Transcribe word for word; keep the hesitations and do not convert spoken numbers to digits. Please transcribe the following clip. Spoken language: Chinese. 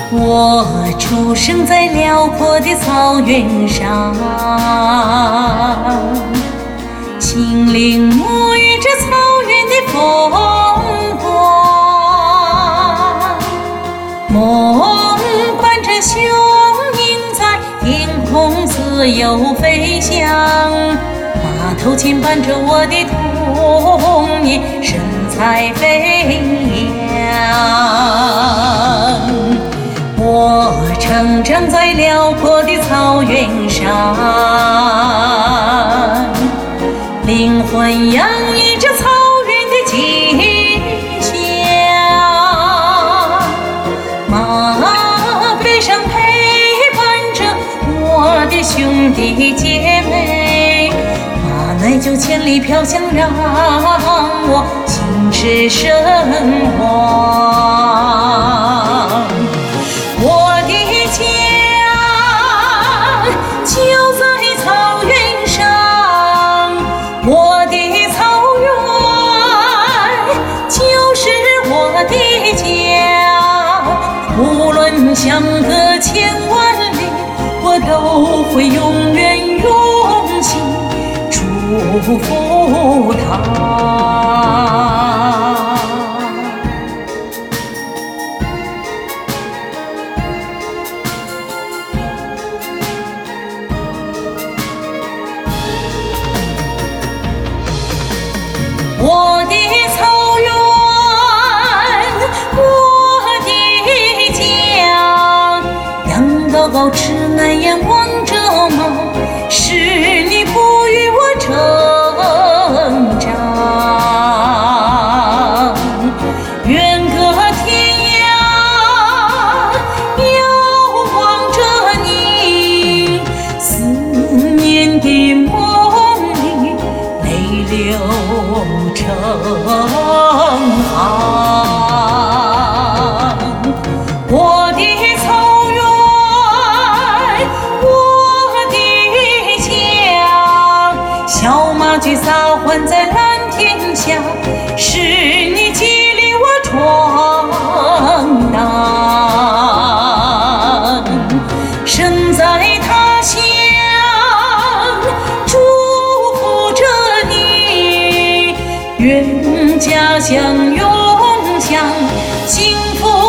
我出生在辽阔的草原上，亲临沐浴着草原的风光，梦伴着雄鹰在天空自由飞翔，马头牵伴着我的童年，神采飞扬。我成长在辽阔的草原上，灵魂洋溢着草原的吉祥，马背上陪伴着我的兄弟姐妹，马奶就千里飘香，让我心驰神往。我的家就在草原上，我的草原就是我的家，无论相隔千万里，我都会永远用心祝福它。我的草原，我的家，羊羔羔吃奶眼望着毛，是你哺育我成长。远隔天涯，遥望着你，思念的梦里泪流成行。我的草原，我的家，小马驹撒欢在蓝天下，是你激励我闯荡。身在他乡，祝福着你，愿家乡永享幸福。